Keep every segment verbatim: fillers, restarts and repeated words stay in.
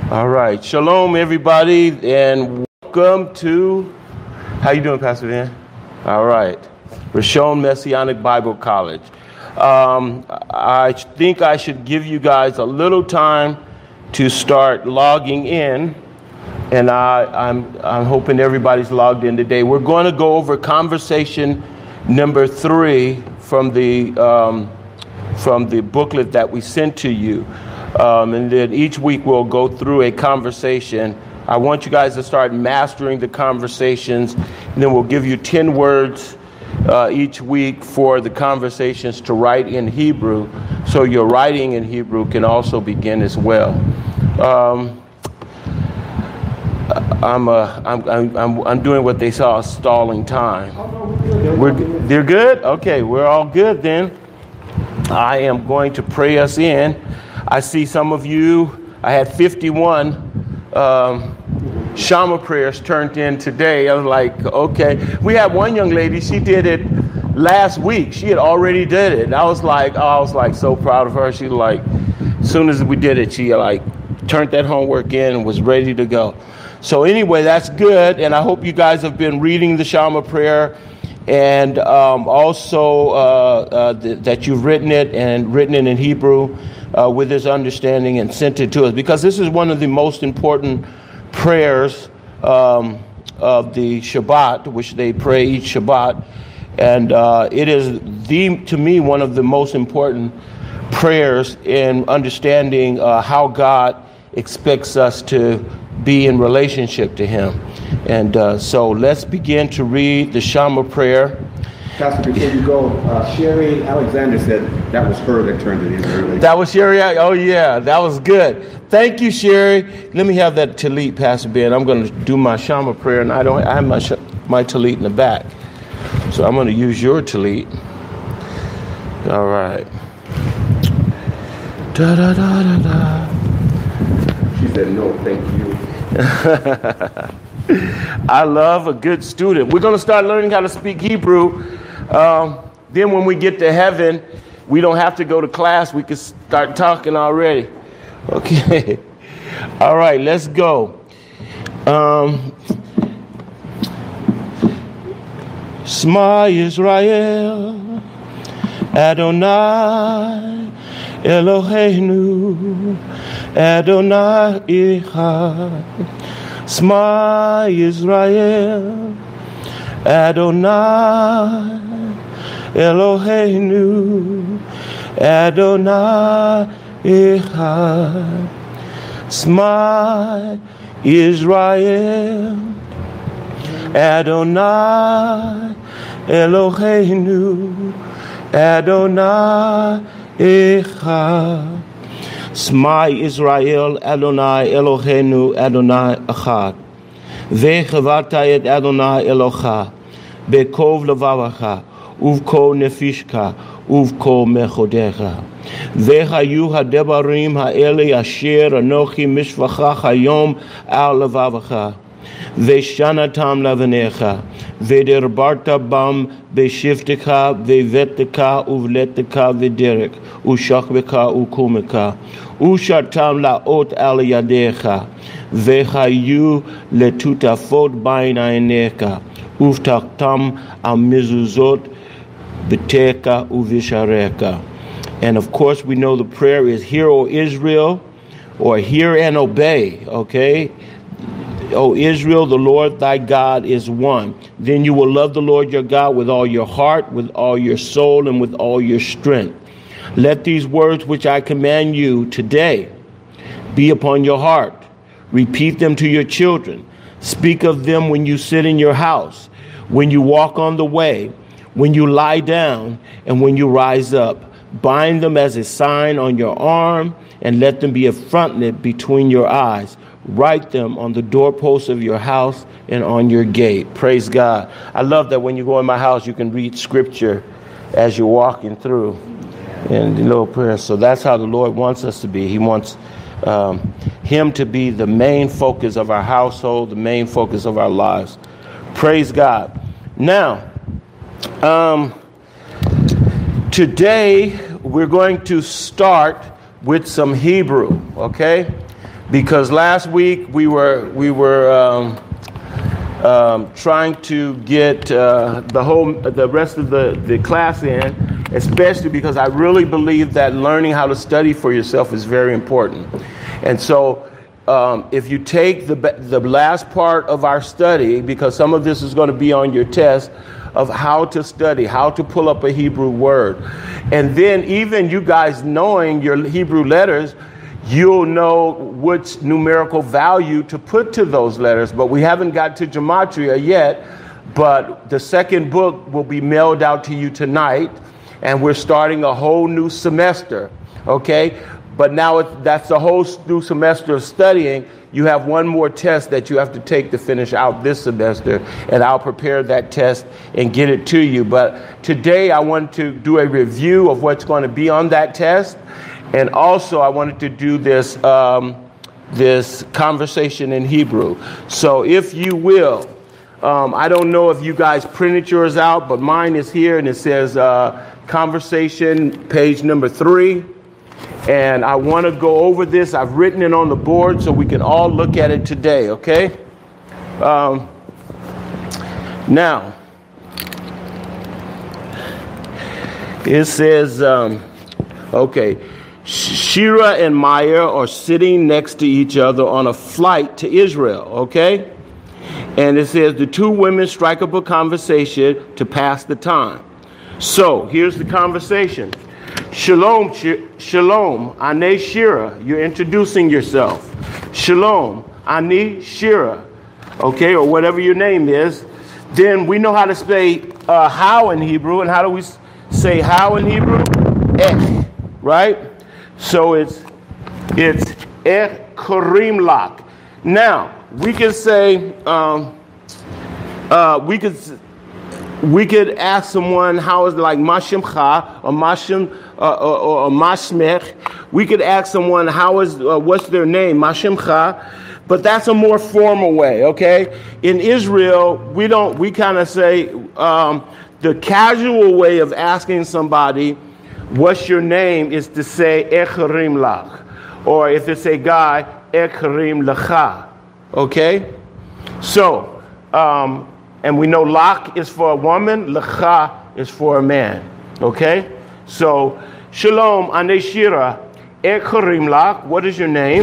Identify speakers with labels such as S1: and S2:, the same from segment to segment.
S1: All right. Shalom, everybody, and welcome to, how you doing, Pastor Van? All right. Rishon Messianic Bible College. Um, I think I should give you guys a little time to start logging in, and I, I'm, I'm hoping everybody's logged in today. We're going to go over conversation number three from the um, from the booklet that we sent to you. Um, and then each week we'll go through a conversation. I want you guys to start mastering the conversations, and then we'll give you ten words uh, each week for the conversations to write in Hebrew, so your writing in Hebrew can also begin as well. Um, I'm, uh, I'm I'm I'm doing what they saw stalling time. We're they're good? Okay, we're all good then. I am going to pray us in. I see some of you, I had fifty-one um, Shama prayers turned in today. I was like, okay. We had one young lady, she did it last week. She had already did it. And I was like, oh, I was like so proud of her. She was like, as soon as we did it, she like turned that homework in and was ready to go. So anyway, that's good. And I hope you guys have been reading the Shama prayer. And um, also uh, uh, th- that you've written it and written it in Hebrew uh, with this understanding and sent it to us. Because this is one of the most important prayers um, of the Shabbat, which they pray each Shabbat. And uh, it is, the to me, one of the most important prayers in understanding uh, how God expects us to be in relationship to Him. And uh, so let's begin to read the Shama prayer.
S2: Pastor, before you go, uh, Sherry Alexander said that was her that turned it in early.
S1: That was Sherry? Oh, yeah, that was good. Thank you, Sherry. Let me have that tallit, Pastor Ben. I'm going to do my Shama prayer, and I don't. I have my, my tallit in the back. So I'm going to use your tallit. All right. Da da da da da.
S2: She said, no, thank you.
S1: I love a good student. We're going to start learning how to speak Hebrew. Um, then when we get to heaven, we don't have to go to class. We can start talking already. Okay. All right, let's go. Um, Shema Yisrael, Adonai Eloheinu, Adonai Echad. Shema Yisrael, Adonai Eloheinu, Adonai Echad. Shema Yisrael, Adonai Eloheinu, Adonai Echad. Shema Yisrael, Adonai Eloheinu, Adonai Echad. Ve'chavarta et Adonai Elocha, bekov levavecha, uvkol nefishka, uvkol mechodecha. Ve'hayu hadebarim ha'ele asher anochi mishvacha hayom al levavecha. Ve'shanatam levanecha, ve'derbarta bam beshivtecha, ve'veteka uvleteka ve'derek, ushachbeka ukumeka, ushatam laot al yadecha, ve'hayu letutafot ba'inainecha, uvtaktam al mizuzot beteka uvishareka. And of course we know the prayer is, hear, O Israel, or hear and obey, okay? O Israel, the Lord thy God is one. Then you will love the Lord your God with all your heart, with all your soul, and with all your strength. Let these words which I command you today be upon your heart. Repeat them to your children. Speak of them when you sit in your house, when you walk on the way, when you lie down, and when you rise up. Bind them as a sign on your arm, and let them be a frontlet between your eyes. Write them on the doorposts of your house and on your gate. Praise God. I love that when you go in my house, you can read scripture as you're walking through in the little prayer. So that's how the Lord wants us to be. He wants um, Him to be the main focus of our household, the main focus of our lives. Praise God. Now, um, today we're going to start with some Hebrew, okay? because last week we were we were um, um, trying to get uh, the whole the rest of the, the class in, especially because I really believe that learning how to study for yourself is very important. And so um, if you take the the last part of our study, because some of this is going to be on your test, of how to study, how to pull up a Hebrew word. And then even you guys knowing your Hebrew letters, you'll know which numerical value to put to those letters. But we haven't got to gematria yet, but the second book will be mailed out to you tonight, and we're starting a whole new semester, okay? But now it, that's a whole new semester of studying. You have one more test that you have to take to finish out this semester, and I'll prepare that test and get it to you. But today I want to do a review of what's going to be on that test, and also I wanted to do this um, this conversation in Hebrew. So if you will, um, I don't know if you guys printed yours out, but mine is here, and it says uh, conversation, page number three. And I want to go over this. I've written it on the board so we can all look at it today, okay? Um, now, it says, um, okay, Shira and Maya are sitting next to each other on a flight to Israel, okay? And it says the two women strike up a conversation to pass the time. So here's the conversation. Shalom, sh- shalom, Ane Shira. You're introducing yourself. Shalom, Ane Shira. Okay, or whatever your name is. Then we know how to say uh, how in Hebrew. And how do we say how in Hebrew? Ech, right? So it's it's Ech Karim Lak. Now, we can say, um, uh, we could we could ask someone how is it, like Mashimcha or Mashim uh, or, or Mashmech. We could ask someone how is uh, what's their name, Mashimcha, but that's a more formal way. Okay, in Israel, we don't. We kind of say um, the casual way of asking somebody what's your name is to say Echarim Lach, or if it's a guy, Echarim Lacha. Okay, so. Um, And we know lach is for a woman, lecha is for a man. Okay? So, shalom, Ane Shira, Echarim lach, what is your name?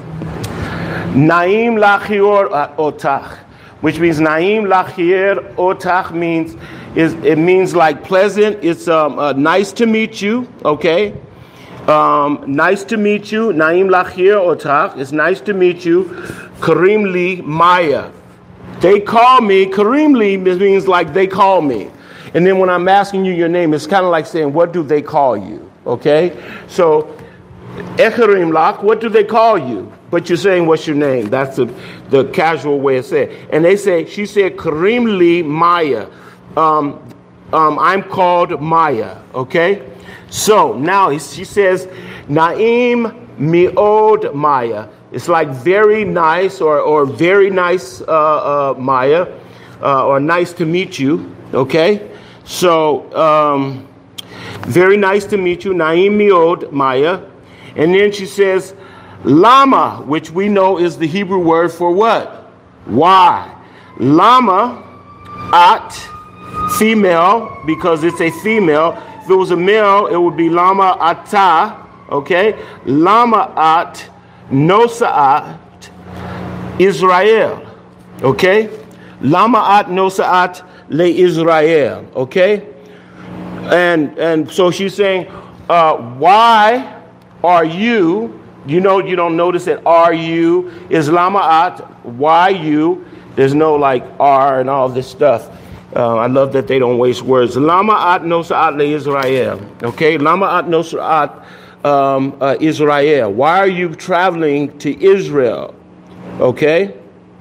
S1: Naim lachior otach, which means Naim lachier otach means, is it means like pleasant. It's um, uh, nice to meet you, okay? Um, nice to meet you. Naim lachier otach, it's nice to meet you. Karim li Maya. They call me, Karim Li means like they call me. And then when I'm asking you your name, it's kind of like saying, what do they call you? Okay? So, Echarim Lach, what do they call you? But you're saying, what's your name? That's the, the casual way of saying it. And they say, she said, Karim Li Maya. Um, um, I'm called Maya. Okay? So, now she says, Naim Mi'od Maya. It's like very nice or, or very nice, uh, uh, Maya, uh, or nice to meet you, okay? So, um, very nice to meet you, Naim Mi'od, Maya. And then she says, Lama, which we know is the Hebrew word for what? Why? Lama, at, female, because it's a female. If it was a male, it would be Lama ata, okay? Lama at, Nosa'at Israel, okay? Lama'at Nosa'at le Israel, okay? And and so she's saying, uh, why are you, you know, you don't notice that are you is Lama'at, why you, there's no like are and all this stuff. Uh, I love that they don't waste words. Lama'at Nosa'at le Israel, okay? Lama'at Nosa'at Um, uh, Israel. Why are you traveling to Israel? Okay?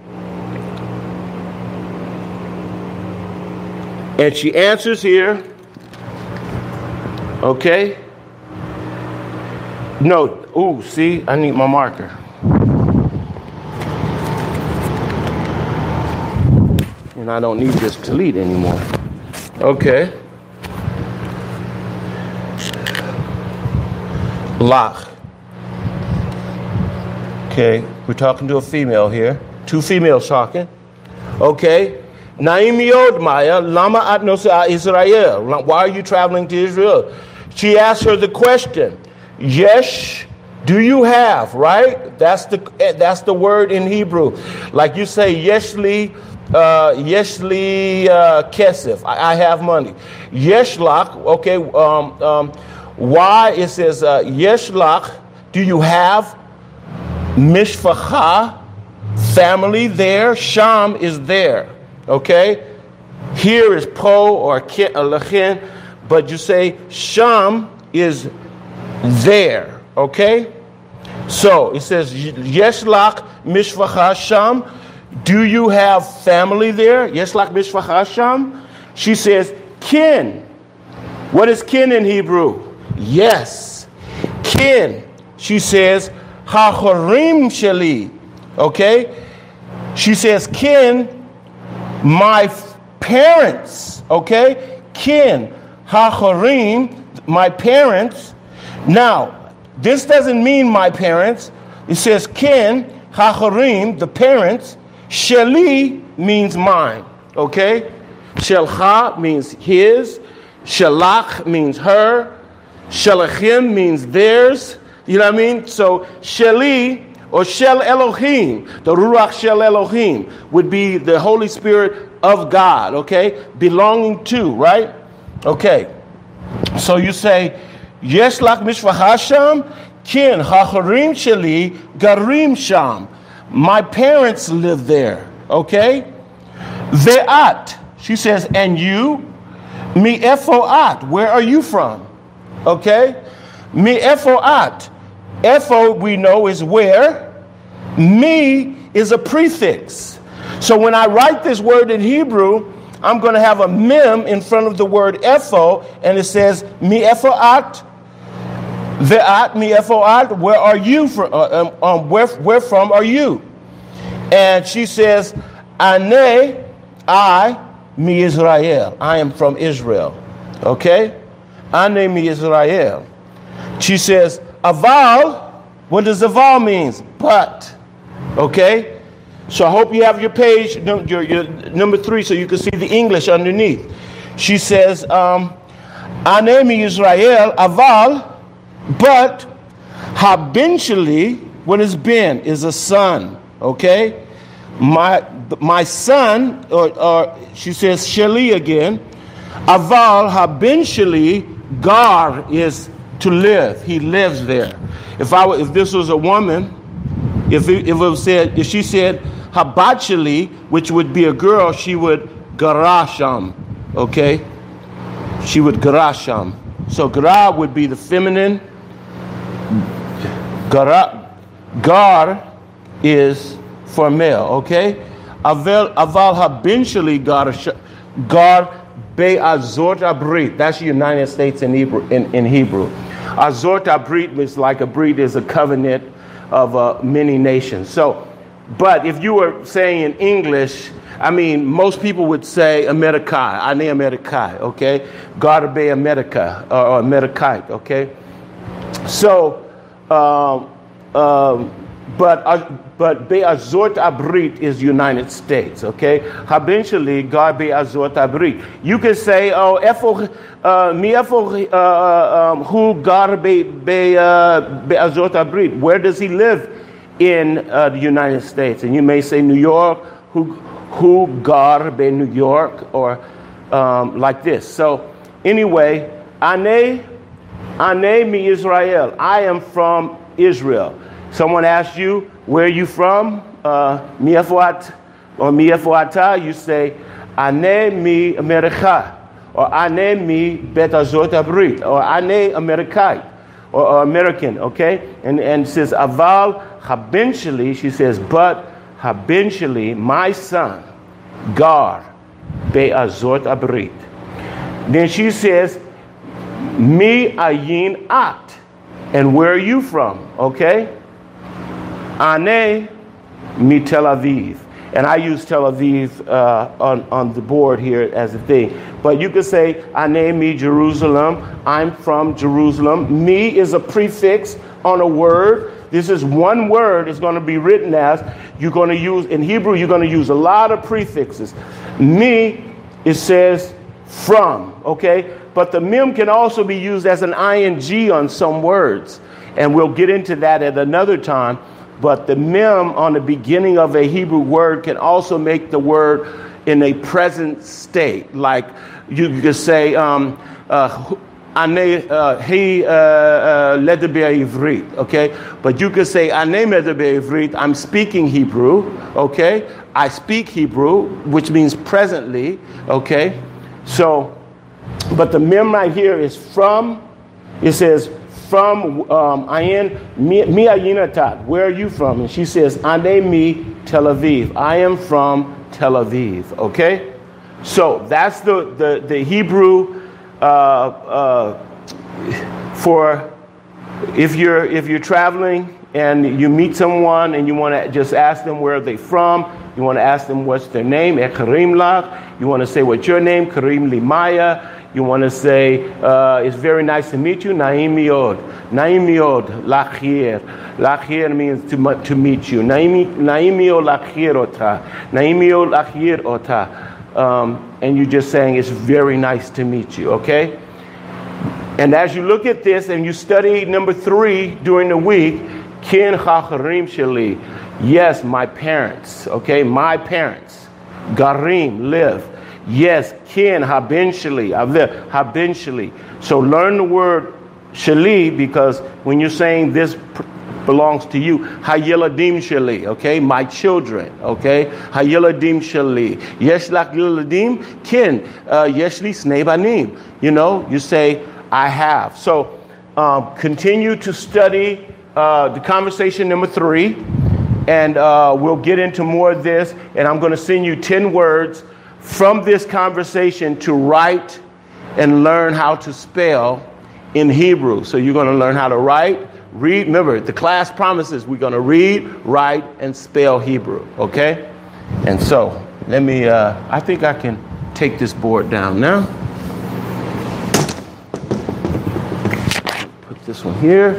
S1: And she answers here. Okay? No. Ooh, see, I need my marker. And I don't need this tallit anymore. Okay. Lach. Okay, we're talking to a female here. Two females talking. Okay. Naim Yod Maya, Lama Atnosa Israel. Why are you traveling to Israel? She asked her the question. Yesh, do you have, right? That's the that's the word in Hebrew. Like you say, Yeshli, uh, Yeshli uh, Kesef. I, I have money. Yeshlach, okay. Um, um, why it says uh, Yeshlach? Do you have Mishpacha, family there? Sham is there. Okay, here is po or lechin, but you say Sham is there. Okay, so it says Yeshlach Mishpacha Sham. Do you have family there? Yeshlach Mishpacha Sham. She says kin. What is kin in Hebrew? Yes, kin. She says hachorim sheli. Okay, she says kin. My parents, okay? Kin, hachorim, my parents. Now, this doesn't mean my parents. It says kin, hachorim, the parents. Sheli means mine, okay? Shelcha means his. Shalach means her. Shalachim means theirs. You know what I mean? So, Sheli, or Shel Elohim, the Ruach Shel Elohim, would be the Holy Spirit of God, okay? Belonging to, right? Okay. So you say, Yeshlach Mishpacha Sham, Kin, Hachorim Sheli, Garim Sham. My parents live there, okay? Ve'at, she says, and you? Mi efo at, where are you from? Okay? Mi efo at. Efo, we know, is where. Me is a prefix. So when I write this word in Hebrew, I'm going to have a mem in front of the word efo, and it says, mi efo at, ve'at, mi efo at, where are you from? Uh, um, um, where, where from are you? And she says, ane, I, mi Israel. I am from Israel. Okay? Ane mi Israel. She says, aval, what does aval means? But. Okay? So I hope you have your page, your, your number three, so you can see the English underneath. She says, um, ane mi Israel, aval, but habin sheli, what is bin? Is a son. Okay? My my son, or, or she says sheli again, aval habin sheli, gar is to live. He lives there. If I were, if this was a woman, if it, if it said, if she said habat sheli, which would be a girl, she would garasham. Okay, she would garasham. So gara would be the feminine. Gara, gar is for male. Okay, aval aval habin sheli gar gar be'azot abrit. That's the United States in Hebrew. In, in Hebrew. Azot Abrit is like a breed is a covenant of uh, many nations. So, but if you were saying in English, I mean, most people would say Americai, Ane Americai, okay? God be America or Americite, okay? So, um, um, but uh, but Be'azot Abrit is United States, okay? Habitually, God Be'azot Abrit. You can say, oh, efo mi efo who God Be'azot Abrit. Where does he live in uh, the United States? And you may say New York, who who God Be New York, or um, like this. So anyway, Ane Ane mi Israel. I am from Israel. Someone asks you, where are you from? Mi efoat or mi efoata, you say, Ane mi America, or Ane mi Betazot Abrit, or Ane Americite, or, or American, okay? And and says, Aval habinshali, she says, but habinshali, my son, Gar, Be'azot Abrit. Then she says, Mi ayin at, and where are you from, okay? Ane mi Tel Aviv. And I use Tel Aviv uh, on, on the board here as a thing. But you could say, Ane mi Jerusalem. I'm from Jerusalem. Mi is a prefix on a word This is one word is going to be written as, you're going to use, in Hebrew, you're going to use a lot of prefixes. Me, it says from, okay? But the mem can also be used as an ing on some words. And we'll get into that at another time. But the mem on the beginning of a Hebrew word can also make the word in a present state. Like you could say, um, uh, Ane he ledebe ivrit, okay? But you could say ane medebe ivrit, I'm speaking Hebrew, okay? I speak Hebrew, which means presently, okay? So, but the mem right here is from, it says from um Ayin mi ayinatat, where are you from? And she says, Ane mi Tel Aviv. I am from Tel Aviv, okay? So that's the, the, the Hebrew Uh, uh, for if you're if you're traveling and you meet someone and you want to just ask them where are they from, you want to ask them what's their name, Karim Lach. You want to say what's your name, Karim Limaya. You want to say uh, it's very nice to meet you, Naim Miod, Naim Miod, Lachir. Lachir means to to meet you. Naim Naim Miod Lachir ota, Naim Miod Lachir ota. Um, and you're just saying it's very nice to meet you, okay? And as you look at this and you study number three during the week, Kin Chacharim Shali, yes, my parents, okay, my parents, Garim, live. Yes, Kin Haben Shali, I live, Haben Shali. So learn the word Shali because when you're saying this belongs to you. Hayeladim shali, okay? My children, okay? Hayeladim shali. Yesh lak yeladim kin. Yesh li snei banim. You know, you say, I have. So um, continue to study uh, the conversation number three, and uh, we'll get into more of this, and I'm going to send you ten words from this conversation to write and learn how to spell in Hebrew. So you're going to learn how to write, read. Remember, the class promises we're going to read, write, and spell Hebrew, okay? And so, let me, uh, I think I can take this board down now. Put this one here,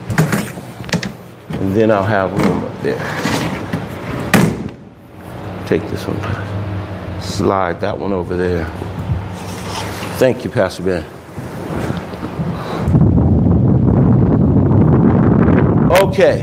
S1: and then I'll have room up there. Take this one, slide that one over there. Thank you, Pastor Ben. Okay,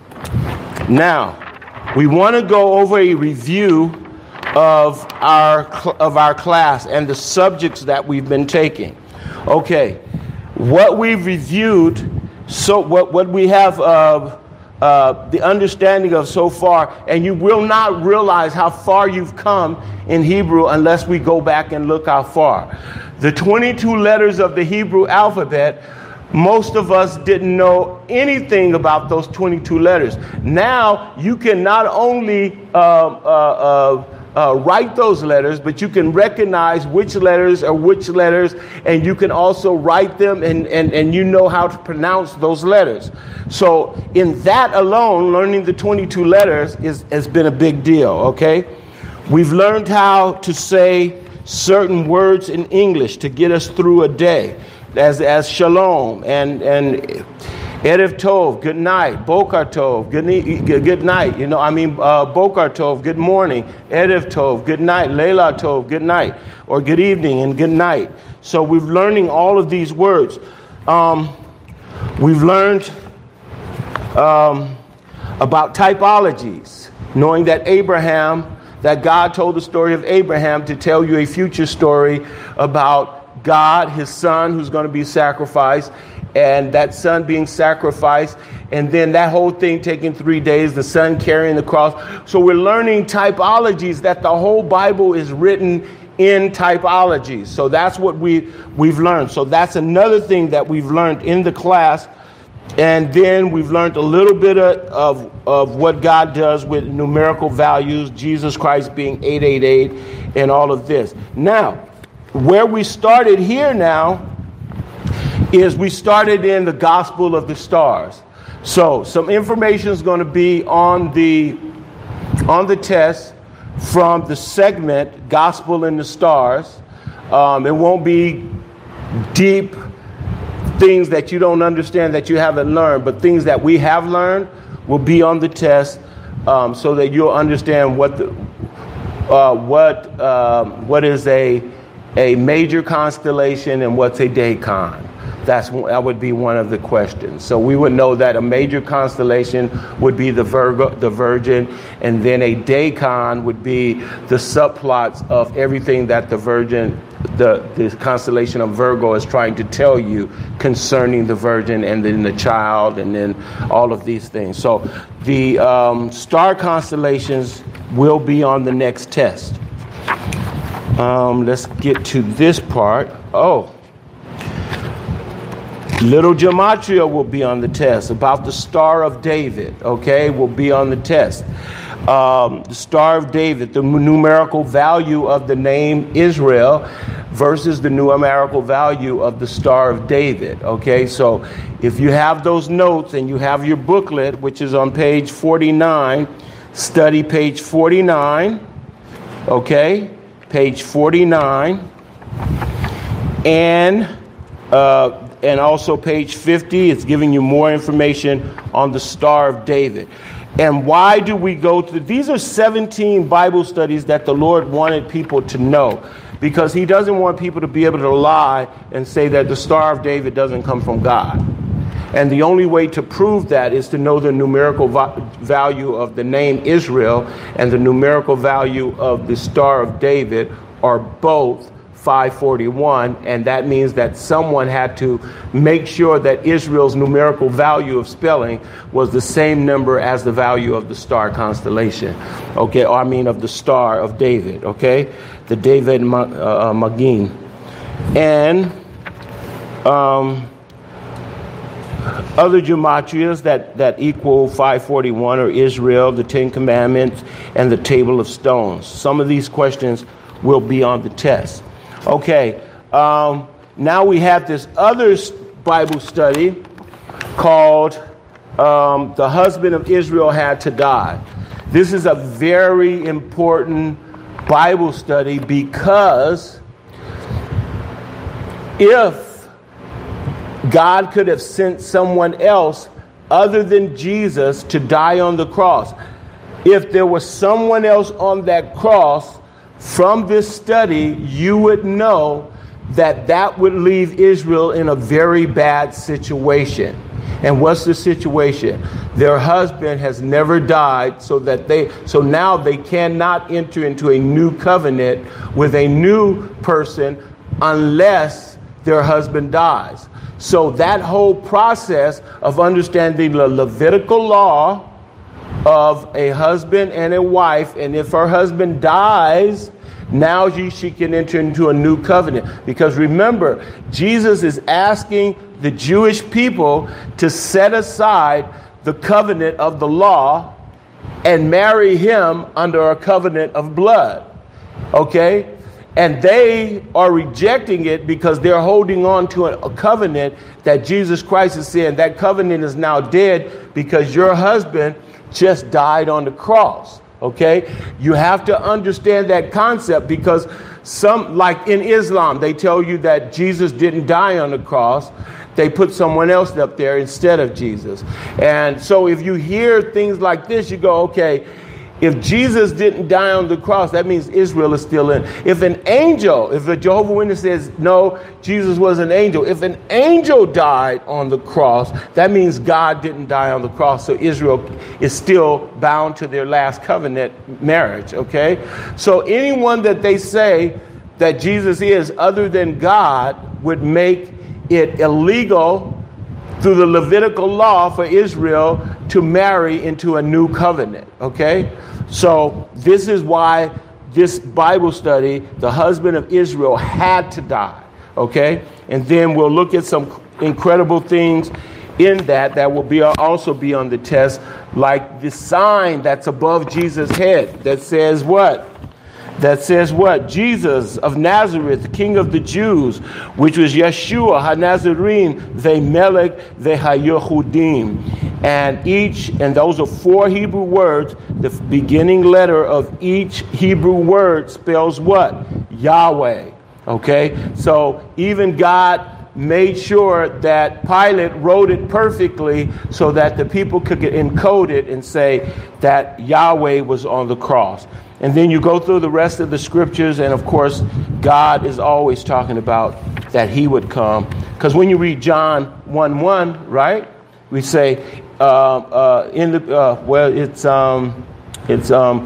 S1: now we want to go over a review of our of our class and the subjects that we've been taking. Okay, what we've reviewed, so what what we have uh, uh, the understanding of so far, and you will not realize how far you've come in Hebrew unless we go back and look how far. The twenty-two letters of the Hebrew alphabet. Most of us didn't know anything about those twenty-two letters. Now you can not only uh, uh, uh, uh, write those letters, but you can recognize which letters are which letters, and you can also write them, and, and, and you know how to pronounce those letters. So in that alone, learning the twenty-two letters is, has been a big deal, okay? We've learned how to say certain words in English to get us through a day. As as shalom and and erev tov, good night, bokar tov, good good night. You know, I mean uh, bokar tov, good morning, erev tov, good night, leila tov, good night, or good evening and good night. So we're learning all of these words. Um, we've learned um, about typologies, knowing that Abraham, that God told the story of Abraham to tell you a future story about God, his son, who's going to be sacrificed, and that son being sacrificed, and then that whole thing taking three days, the son carrying the cross. So we're learning typologies, that the whole Bible is written in typologies. So that's what we, we've learned. So that's another thing that we've learned in the class. And then we've learned a little bit of, of, of what God does with numerical values, Jesus Christ being eight eight eight, and all of this. Now, where we started here now is we started in the Gospel of the Stars. So some information is going to be on the on the test from the segment Gospel in the Stars. Um, it won't be deep things that you don't understand, that you haven't learned, but things that we have learned. will be on the test, um, so that you'll understand what the uh, what uh, what is a a major constellation and what's a decan. That's that would be one of the questions. So we would know that a major constellation would be the Virgo, the Virgin, and then a decan would be the subplots of everything that the Virgin, the, the constellation of Virgo is trying to tell you concerning the Virgin and then the child and then all of these things. So the um, star constellations will be on the next test. Um, let's get to this part. Oh. Little gematria will be on the test. About the Star of David, okay, will be on the test. Um, the Star of David, the numerical value of the name Israel versus the numerical value of the Star of David, okay? So if you have those notes and you have your booklet, which is on page forty-nine, study page forty-nine, okay? Page forty-nine. And... Uh, And also page fifty, it's giving you more information on the Star of David. And why do we go to, these are seventeen Bible studies that the Lord wanted people to know, because he doesn't want people to be able to lie and say that the Star of David doesn't come from God. And the only way to prove that is to know the numerical va- value of the name Israel and the numerical value of the Star of David are both five forty-one, and that means that someone had to make sure that Israel's numerical value of spelling was the same number as the value of the star constellation, okay, or I mean of the Star of David, okay, the David uh, Magin. And um, other gematrias that, that equal five forty-one are Israel, the Ten Commandments, and the Table of Stones. Some of these questions will be on the test. Okay, um, now we have this other Bible study called um, The Husband of Israel Had to Die. This is a very important Bible study because if God could have sent someone else other than Jesus to die on the cross, if there was someone else on that cross, from this study, you would know that that would leave Israel in a very bad situation. And what's the situation? Their husband has never died, so that they so now they cannot enter into a new covenant with a new person unless their husband dies. So that whole process of understanding the Levitical law of a husband and a wife, and if her husband dies, now she, she can enter into a new covenant. Because remember, Jesus is asking the Jewish people to set aside the covenant of the law and marry him under a covenant of blood. Okay? And they are rejecting it because they're holding on to a, a covenant that Jesus Christ is saying that covenant is now dead because your husband just died on the cross. Okay, you have to understand that concept, because some, like in Islam, they tell you that Jesus didn't die on the cross. They put someone else up there instead of Jesus. And so if you hear things like this, you go, okay, if Jesus didn't die on the cross, that means Israel is still in. If an angel, if a Jehovah's Witness says, no, Jesus was an angel. If an angel died on the cross, that means God didn't die on the cross. So Israel is still bound to their last covenant marriage, okay? So anyone that they say that Jesus is other than God would make it illegal through the Levitical law for Israel to marry into a new covenant, okay? So this is why this Bible study, the husband of Israel had to die, okay? And then we'll look at some incredible things in that that will be also be on the test, like the sign that's above Jesus' head that says what? That says what? Jesus of Nazareth, King of the Jews, which was Yeshua HaNazarene, Ve'melech Ve'hayehudim. And each, and those are four Hebrew words. The beginning letter of each Hebrew word spells what? Yahweh. Okay? So even God made sure that Pilate wrote it perfectly so that the people could get encode it and say that Yahweh was on the cross. And then you go through the rest of the scriptures, and of course, God is always talking about that he would come. Because when you read John one one, right, we say, uh, uh, in the uh, well, it's um, it's um,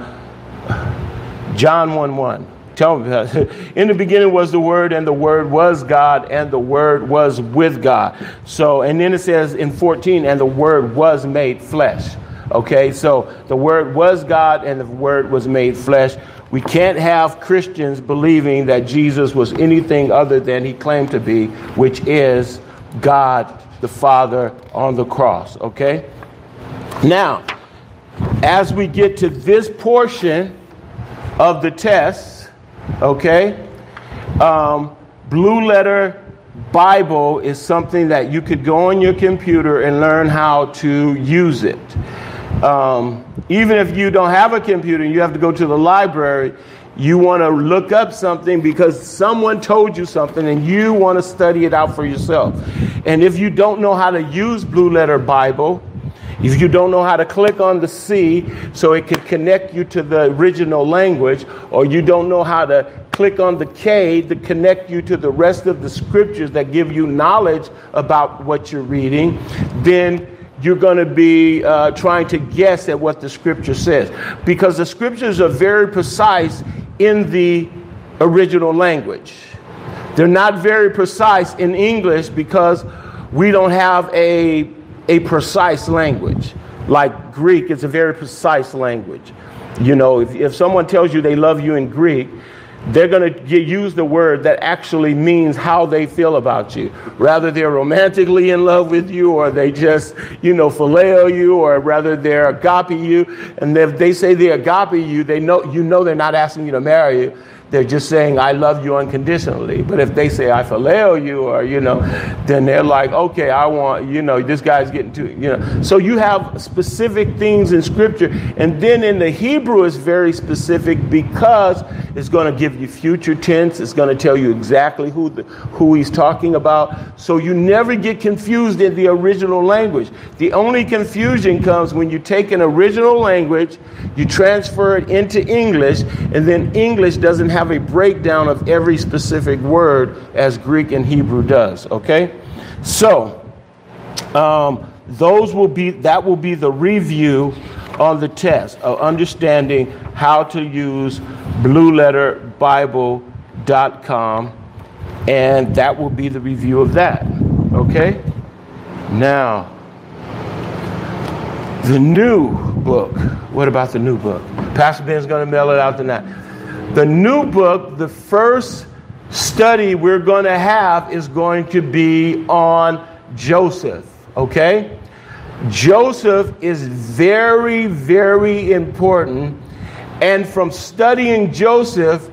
S1: John one one. Tell me, in the beginning was the Word, and the Word was God, and the Word was with God. So, and then it says in fourteen, and the Word was made flesh. Okay, so the Word was God and the Word was made flesh. We can't have Christians believing that Jesus was anything other than he claimed to be, which is God the Father on the cross. Okay, now, as we get to this portion of the test, okay, um, Blue Letter Bible is something that you could go on your computer and learn how to use it. Um, even if you don't have a computer and you have to go to the library, you want to look up something because someone told you something and you want to study it out for yourself. And if you don't know how to use Blue Letter Bible, if you don't know how to click on the C so it can connect you to the original language, or you don't know how to click on the K to connect you to the rest of the scriptures that give you knowledge about what you're reading, then you're going to be uh, trying to guess at what the scripture says, because the scriptures are very precise in the original language. They're not very precise in English because we don't have a, a precise language. Like Greek, it's a very precise language. You know, if, if someone tells you they love you in Greek, they're going to use the word that actually means how they feel about you. Rather they're romantically in love with you, or they just, you know, phileo you, or rather they're agape you. And if they say they agape you, they know, you know, they're not asking you to marry you. They're just saying, I love you unconditionally. But if they say, I phileo you, or, you know, then they're like, okay, I want, you know, this guy's getting too, you know. So you have specific things in scripture. And then in the Hebrew, it's very specific because it's going to give you future tense. It's going to tell you exactly who the, who he's talking about. So you never get confused in the original language. The only confusion comes when you take an original language, you transfer it into English, and then English doesn't have a breakdown of every specific word as Greek and Hebrew does. Okay, so um, those will be that will be the review on the test of understanding how to use blue letter bible dot com, and that will be the review of that. Okay, now the new book. What about the new book? Pastor Ben's going to mail it out tonight. The new book, the first study we're going to have is going to be on Joseph, okay? Joseph is very, very important. And from studying Joseph,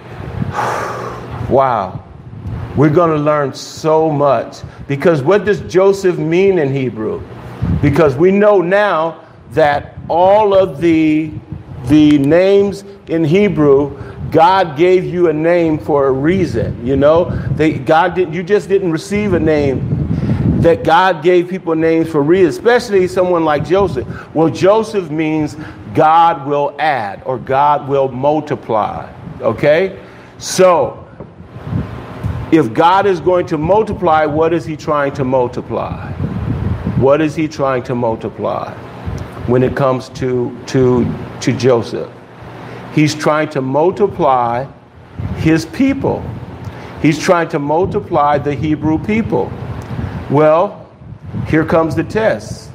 S1: wow, we're going to learn so much. Because what does Joseph mean in Hebrew? Because we know now that all of the the names in Hebrew, God gave you a name for a reason. You know, they, God didn't. You just didn't receive a name. That God gave people names for reasons, especially someone like Joseph. Well, Joseph means God will add, or God will multiply. Okay, so if God is going to multiply, what is He trying to multiply? What is He trying to multiply? When it comes to, to, to Joseph, He's trying to multiply His people. He's trying to multiply the Hebrew people. Well, here comes the test.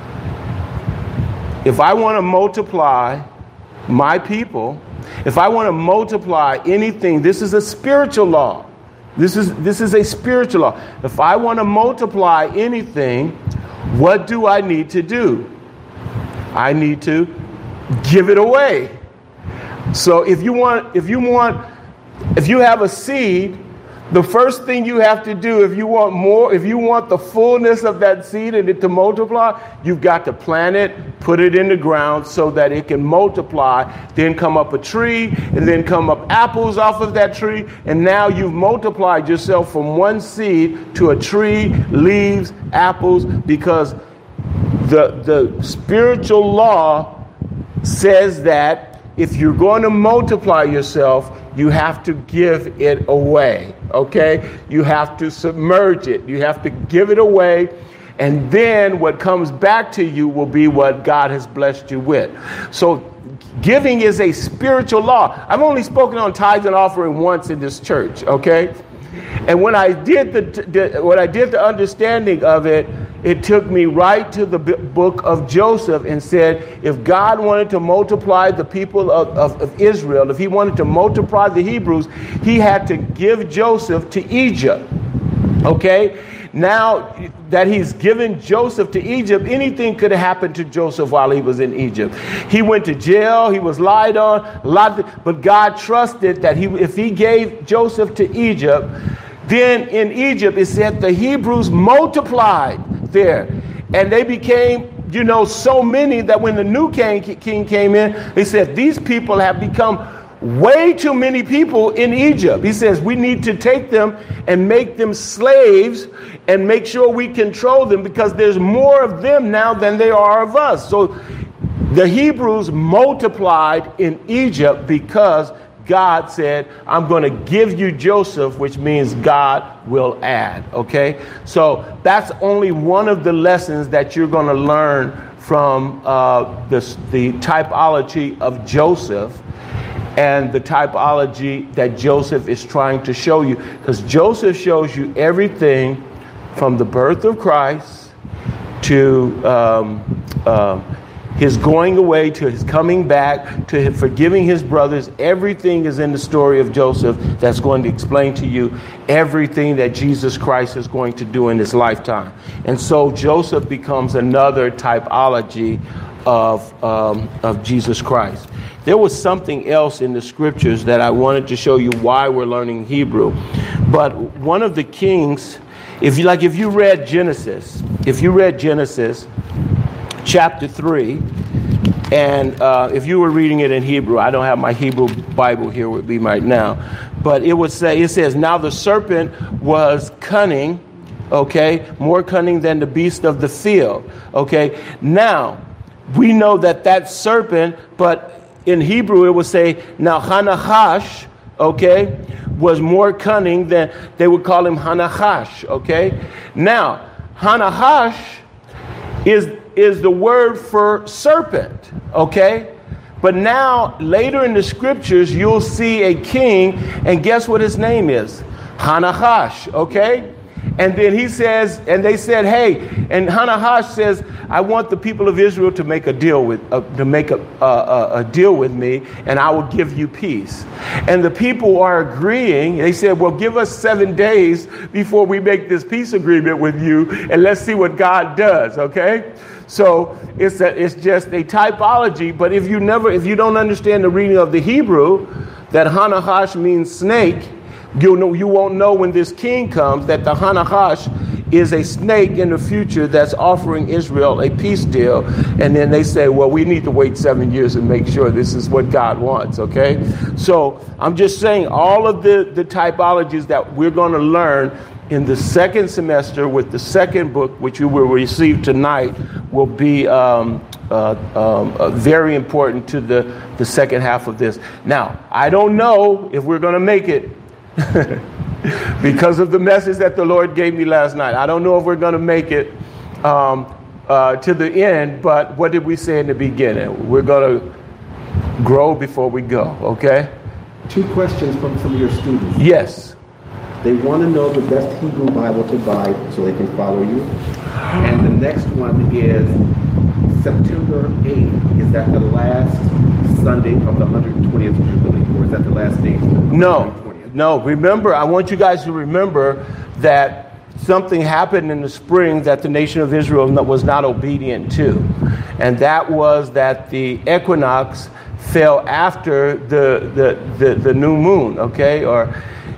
S1: If I want to multiply my people, if I want to multiply anything, this is a spiritual law. This is, this is a spiritual law. If I want to multiply anything, what do I need to do? I need to give it away. So if you want, if you want, if you have a seed The first thing you have to do if you want more, if you want the fullness of that seed and it to multiply, you've got to plant it, put it in the ground so that it can multiply, then come up a tree, and then come up apples off of that tree. And now you've multiplied yourself from one seed to a tree, leaves, apples, because the, the spiritual law says that if you're going to multiply yourself, you have to give it away, okay? You have to submerge it. You have to give it away. And then what comes back to you will be what God has blessed you with. So giving is a spiritual law. I've only spoken on tithes and offering once in this church, okay? And when I did the, the when I did the understanding of it, it took me right to the book of Joseph and said, if God wanted to multiply the people of, of, of Israel, if he wanted to multiply the Hebrews, he had to give Joseph to Egypt. Okay? Now that he's given Joseph to Egypt, anything could have happened to Joseph while he was in Egypt. He went to jail, he was lied on, a lot of, but God trusted that he, if he gave Joseph to Egypt, then in Egypt it said the Hebrews multiplied there, and they became, you know, so many that when the new king, king came in, they said these people have become way too many people in Egypt. He says we need to take them and make them slaves and make sure we control them, because there's more of them now than there are of us. So the Hebrews multiplied in Egypt because God said, I'm going to give you Joseph, which means God will add. Okay, so that's only one of the lessons that you're going to learn from uh, this, the typology of Joseph and the typology that Joseph is trying to show you, because Joseph shows you everything from the birth of Christ to um, uh, his going away, to his coming back, to him forgiving his brothers. Everything is in the story of Joseph that's going to explain to you everything that Jesus Christ is going to do in his lifetime. And so Joseph becomes another typology of, um, of Jesus Christ. There was something else in the scriptures that I wanted to show you why we're learning Hebrew. But one of the kings, if you like, if you read Genesis, if you read Genesis chapter three, and uh, if you were reading it in Hebrew, I don't have my Hebrew Bible here with me right now, but it would say, it says, now the serpent was cunning, okay, more cunning than the beast of the field, okay. Now, we know that that serpent, but in Hebrew it would say, now Hanahash, okay, was more cunning than, they would call him Hanahash, okay. Now, Hanahash is is the word for serpent, okay? But now, later in the scriptures, you'll see a king, and guess what his name is? Hanahash, okay? And then he says, and they said, hey, and Hanahash says, I want the people of Israel to make a deal with, uh, to make a, uh, a deal with me, and I will give you peace. And the people are agreeing. They said, well, give us seven days before we make this peace agreement with you, and let's see what God does, okay? So it's a, it's just a typology. But if you never, if you don't understand the reading of the Hebrew, that Hanahash means snake, you'll know, you won't know when this king comes that the Hanahash is a snake in the future that's offering Israel a peace deal. And then they say, well, we need to wait seven years and make sure this is what God wants, okay? So I'm just saying all of the, the typologies that we're going to learn in the second semester with the second book, which you will receive tonight, will be um, uh, um, uh, very important to the, the second half of this. Now, I don't know if we're going to make it because of the message that the Lord gave me last night. I don't know if we're going to make it um, uh, to the end, but what did we say in the beginning? We're going to grow before we go, okay?
S2: Two questions from some of your students.
S1: Yes.
S2: They want to know the best Hebrew Bible to buy so they can follow you. And the next one is September eighth. Is that the last Sunday of the one hundred twentieth Jubilee? Or is that the last day?
S1: No, no. Remember, I want you guys to remember that something happened in the spring that the nation of Israel was not obedient to. And that was that the equinox fell after the, the, the, the new moon, okay? Or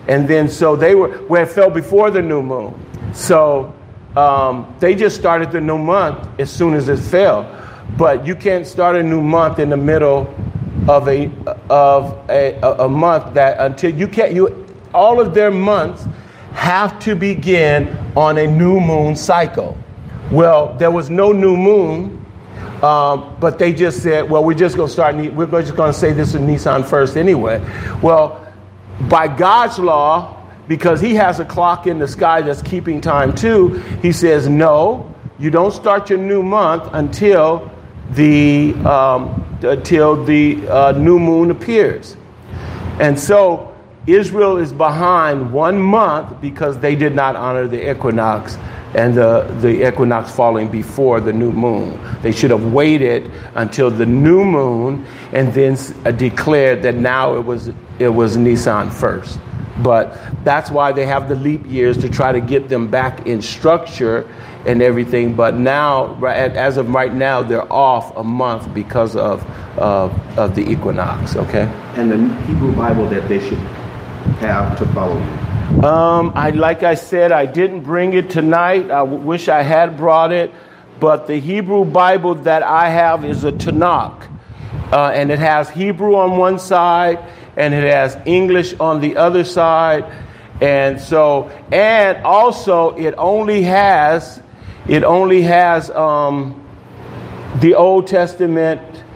S1: And then so they were, where it fell before the new moon. So um, they just started the new month as soon as it fell. But you can't start a new month in the middle of a of a, a month that until you can't, you all of their months have to begin on a new moon cycle. Well, there was no new moon, um, but they just said, well, we're just going to start, we're just going to say this is Nisan first anyway. Well, by God's law, because he has a clock in the sky that's keeping time too, he says, no, you don't start your new month until the um, until the uh, new moon appears. And so Israel is behind one month because they did not honor the equinox, and the, the equinox falling before the new moon. They should have waited until the new moon and then uh, declared that now it was it was Nisan first. But that's why they have the leap years, to try to get them back in structure and everything. But now, as of right now, they're off a month because of uh, of the equinox. Okay.
S2: And the Hebrew Bible that they should have to follow you.
S1: Um, I like I said, I didn't bring it tonight. I w- wish I had brought it. But the Hebrew Bible that I have is a Tanakh, uh, and it has Hebrew on one side, and it has English on the other side. And so, and also it only has, it only has um, the Old Testament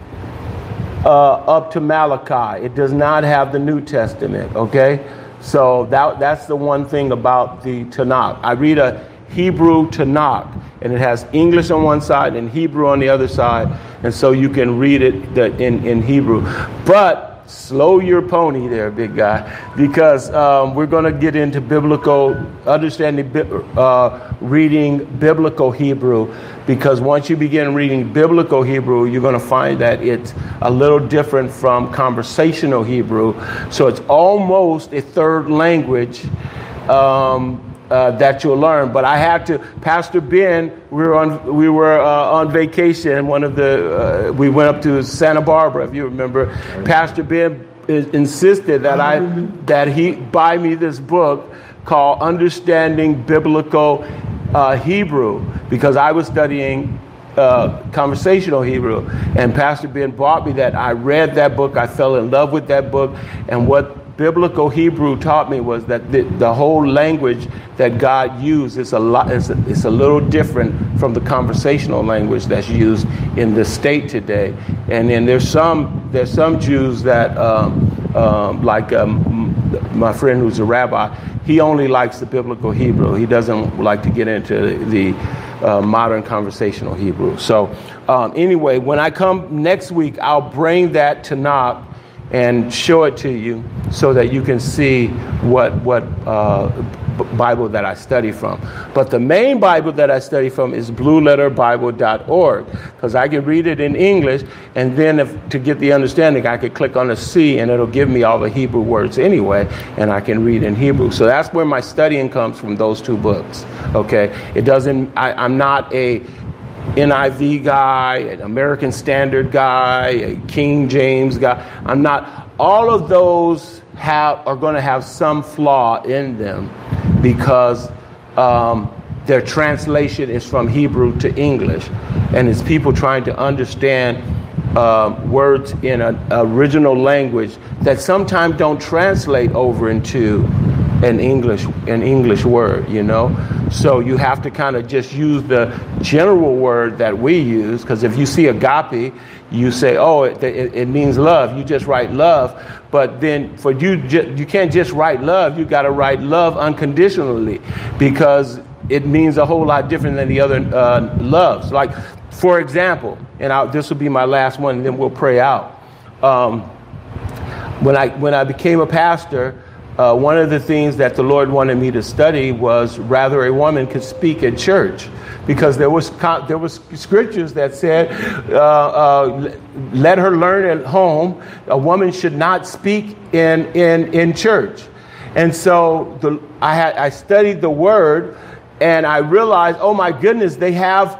S1: uh, up to Malachi. It does not have the New Testament, okay? So that that's the one thing about the Tanakh. I read a Hebrew Tanakh, and it has English on one side and Hebrew on the other side. And so you can read it the, in, in Hebrew. But slow your pony there, big guy, because um, we're going to get into biblical, understanding, uh, reading biblical Hebrew, because once you begin reading biblical Hebrew, you're going to find that it's a little different from conversational Hebrew. So it's almost a third language um, uh, that you'll learn. But I had to, Pastor Ben, we were on, we were uh, on vacation. One of the, uh, we went up to Santa Barbara, if you remember. Pastor Ben is, insisted that I, that he buy me this book called Understanding Biblical uh, Hebrew, because I was studying uh, conversational Hebrew, and Pastor Ben bought me that. I read that book. I fell in love with that book, and what biblical Hebrew taught me was that the, the whole language that God used is a lot. It's a, it's a little different from the conversational language that's used in the state today. And then there's some there's some Jews that, um, um, like um, my friend who's a rabbi, he only likes the biblical Hebrew. He doesn't like to get into the uh, modern conversational Hebrew. So um, anyway, when I come next week, I'll bring that Tanakh and show it to you so that you can see what what uh, Bible that I study from. But the main Bible that I study from is blue letter bible dot org, because I can read it in English, and then if, to get the understanding, I could click on the C and it'll give me all the Hebrew words anyway, and I can read in Hebrew. So that's where my studying comes from, those two books. Okay, it doesn't. I, I'm not a N I V guy, an American Standard guy, a King James guy. I'm not. All of those have are going to have some flaw in them, because um, their translation is from Hebrew to English, and it's people trying to understand uh, words in an original language that sometimes don't translate over into an English an English word, you know. So you have to kind of just use the general word that we use, because if you see agape, you say, oh, it, it, it means love. You just write love. But then for you, you can't just write love. You got to write love unconditionally, because it means a whole lot different than the other uh, loves. Like, for example, and I'll, this will be my last one, and then we'll pray out. Um, when I when I became a pastor, Uh, one of the things that the Lord wanted me to study was rather a woman could speak at church, because there was there was scriptures that said, uh, uh, let her learn at home. A woman should not speak in in in church. And so the, I had I studied the word, and I realized, oh my goodness, they have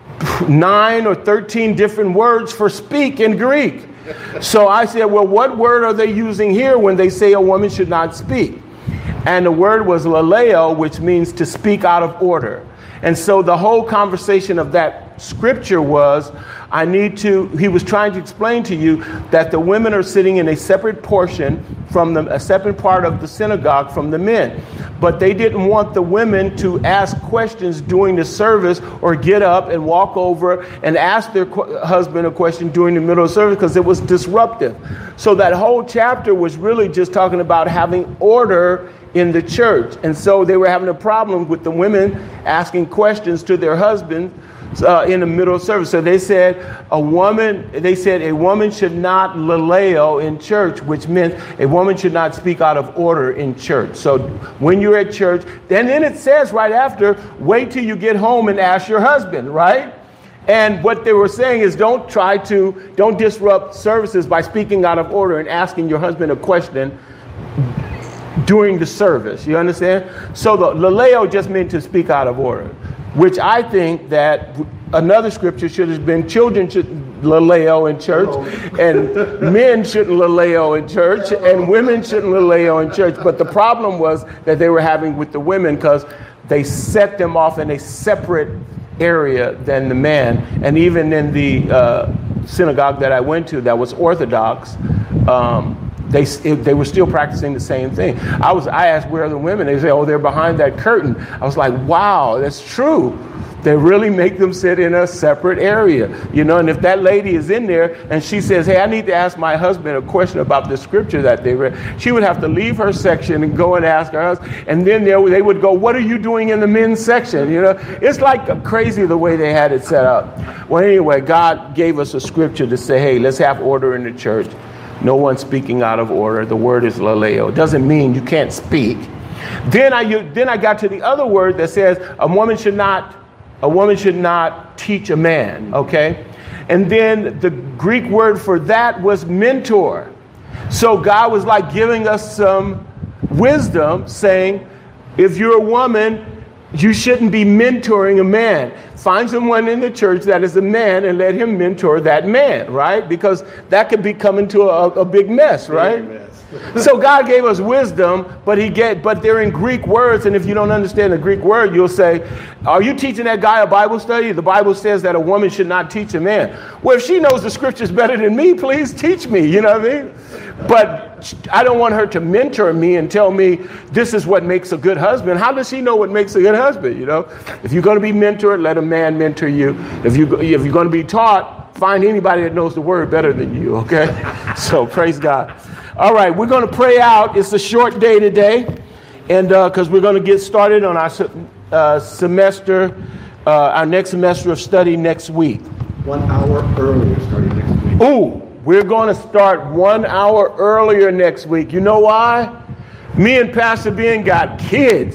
S1: nine or thirteen different words for speak in Greek. So I said, well, what word are they using here when they say a woman should not speak? And the word was laleo, which means to speak out of order. And so the whole conversation of that scripture was, I need to, he was trying to explain to you that the women are sitting in a separate portion from the, a separate part of the synagogue from the men. But they didn't want the women to ask questions during the service or get up and walk over and ask their qu- husband a question during the middle of the service because it was disruptive. So that whole chapter was really just talking about having order in the church. And so they were having a problem with the women asking questions to their husbands uh, in the middle of service. So they said a woman, they said a woman should not laleo in church, which meant a woman should not speak out of order in church. So when you're at church, then, then it says right after, wait till you get home and ask your husband, right? And what they were saying is don't try to, don't disrupt services by speaking out of order and asking your husband a question during the service. You understand? So the laleo just meant to speak out of order, which I think that another scripture should have been children should laleo in church, and men shouldn't laleo in church, and women shouldn't laleo in church. But the problem was that they were having with the women because they set them off in a separate area than the man. And even in the uh, synagogue that I went to that was Orthodox, um, They they were still practicing the same thing. I was I asked where are the women? They say, oh, they're behind that curtain. I was like, wow, that's true. They really make them sit in a separate area, you know. And if that lady is in there and she says, hey, I need to ask my husband a question about the scripture that they read, she would have to leave her section and go and ask her husband. And then they they would go, what are you doing in the men's section? You know, it's like crazy the way they had it set up. Well, anyway, God gave us a scripture to say, hey, let's have order in the church. No one speaking out of order. The word is laleo. It doesn't mean you can't speak. Then I then I got to the other word that says a woman should not a woman should not teach a man. Okay, and then the Greek word for that was mentor. So God was like giving us some wisdom, saying, if you're a woman, you shouldn't be mentoring a man. Find someone in the church that is a man and let him mentor that man, right? Because that could be coming to a, a big mess, right? Big mess. So God gave us wisdom, but he get, but they're in Greek words. And if you don't understand the Greek word, you'll say, are you teaching that guy a Bible study? The Bible says that a woman should not teach a man. Well, if she knows the scriptures better than me, please teach me. You know what I mean? But I don't want her to mentor me and tell me this is what makes a good husband. How does she know what makes a good husband? You know, if you're going to be mentored, let a man mentor you. If you if you're going to be taught, find anybody that knows the word better than you. Okay, so praise God. All right, we're going to pray out. It's a short day today, and because uh, we're going to get started on our uh, semester, uh, our next semester of study next week.
S2: One hour earlier, starting next week.
S1: Ooh. We're going to start one hour earlier next week. You know why? Me and Pastor Ben got kids.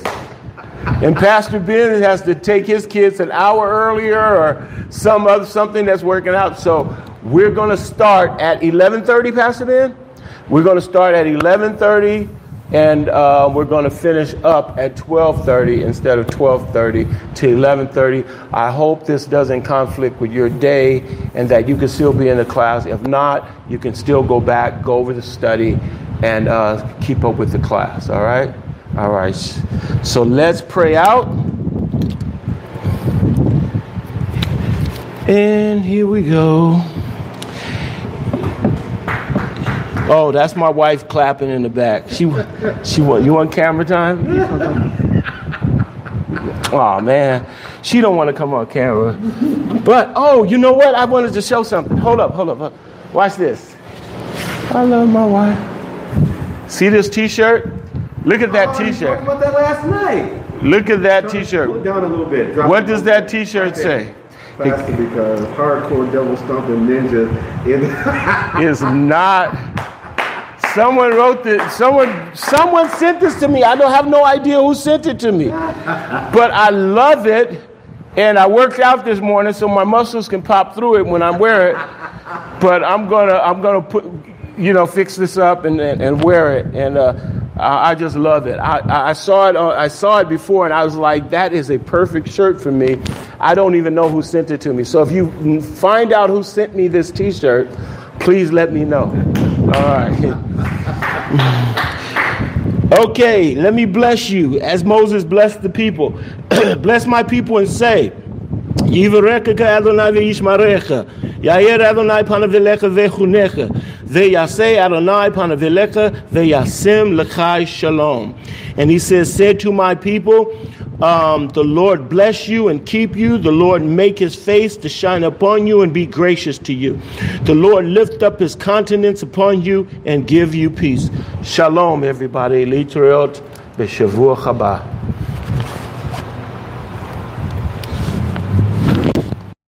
S1: And Pastor Ben has to take his kids an hour earlier or some other something that's working out. So we're going to start at eleven thirty, Pastor Ben. We're going to start at eleven thirty. And uh, we're going to finish up at twelve thirty instead of twelve thirty to eleven thirty. I hope this doesn't conflict with your day and that you can still be in the class. If not, you can still go back, go over the study, and uh, keep up with the class. All right? All right. So let's pray out. And here we go. Oh, that's my wife clapping in the back. She, she want you want camera time? Oh man, she don't want to come on camera. But oh, you know what? I wanted to show something. Hold up, hold up, hold up. Watch this. I love my wife. See this T-shirt? Look at that
S2: oh,
S1: T-shirt.
S2: We talked about that last night.
S1: Look at that T-shirt.
S2: Put it down a little bit. Drop
S1: what does that T-shirt
S2: right
S1: say?
S2: Faster because hardcore devil stomping ninja
S1: is not. Someone wrote this. Someone, someone sent this to me. I don't have no idea who sent it to me, but I love it. And I worked out this morning so my muscles can pop through it when I wear it. But I'm gonna, I'm gonna put, you know, fix this up and and, and wear it. And uh, I, I just love it. I, I saw it. I saw it before, and I was like, that is a perfect shirt for me. I don't even know who sent it to me. So if you find out who sent me this T-shirt, please let me know. All right. Okay, let me bless you as Moses blessed the people. Bless my people and say, Yivarecha Adonai ve'yishmarecha, Yair Adonai panavilecha ve'chunecha, ve'yaseh Adonai panavilecha ve'yasim l'chai shalom. And he says, say to my people, um, the Lord bless you and keep you. The Lord make his face to shine upon you and be gracious to you. The Lord lift up his countenance upon you and give you peace. Shalom, everybody. Litraot b'shavua haba.